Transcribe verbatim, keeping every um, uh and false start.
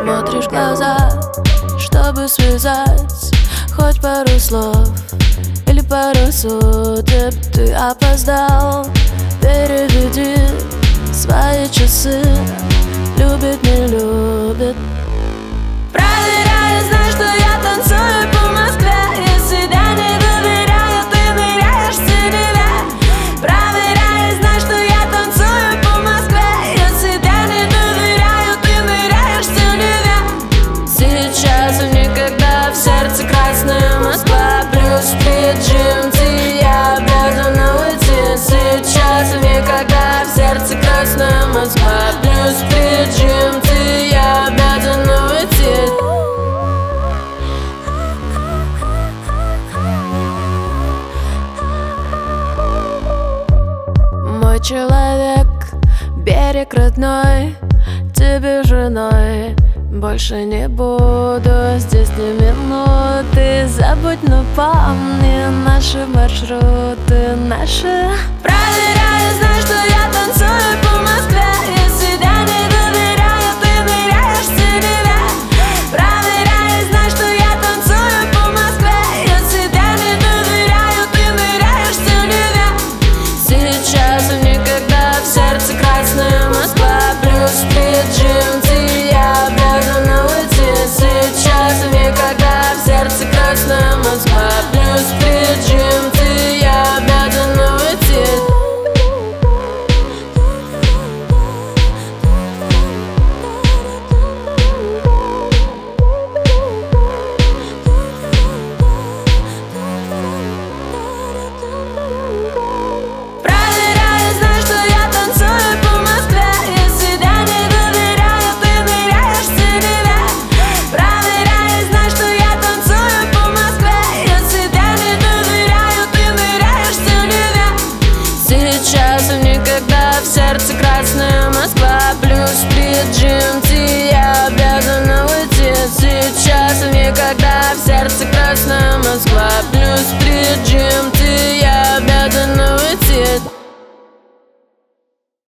смотришь в глаза, чтобы связать хоть пару слов или пару суток. Ты опоздал, переведи свои часы. Любит, не любит. Проверяю, знаешь, что я танцую по Москве. Если да, не доверяю, ты ныряешь в себя. Проверяю, знаешь, что я танцую по Москве. Если да, не доверяю, ты ныряешь в себя. Сейчас и никогда, в сердце красная Москва. Плюс при джи эм ти я обязана уйти. Сейчас и никогда, в сердце красная Москва. Плюс при джи эм ти я обязана уйти. Мой человек, берег родной, тебе женой больше не буду, здесь ни минуты. Забудь, но помни наши маршруты, наши. Проверяю, знаешь, что я танцую по Москве. Если да, не доверяю, ты ныряешь в себя. Проверяю, знаешь, что я танцую по Москве. Если да, не доверяю, ты ныряешь в себя. Сейчас и никогда, в сердце красная Москва. Плюс при джи эм ти я обязана уйти. Сейчас и никогда, в сердце красная Москва. Плюс при джи эм ти я обязана уйти. Проверяю, знаешь, что я танцую по Москве. Если да, не доверяю, ты ныряешь в себя. Проверяю, знаешь, что я танцую по Москве. Если да, не доверяю, ты ныряешь в себя. Сейчас и никогда, в сердце красная Москва. Плюс при джи эм ти я обязана уйти. Сейчас